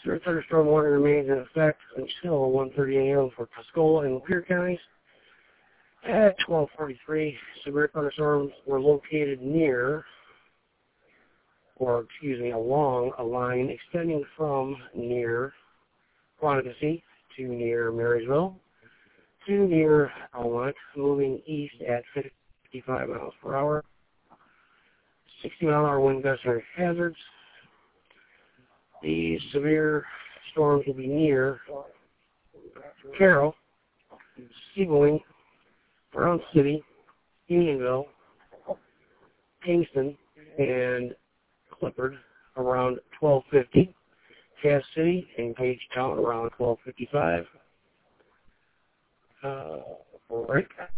Severe thunderstorm warning remains in effect until 1:30 a.m. for Tuscola and Lapeer counties. At 12:43, severe thunderstorms were located along a line extending from near Quantico to near Marysville to near Almont, moving east at 55 miles per hour. 60-mile-an-hour wind gusts are hazards. The severe storms will be near Carroll, Seaboing, Brown City, Unionville, Kingston, and Clifford around 12:50. Cass City and Pagetown around 12:55. Right.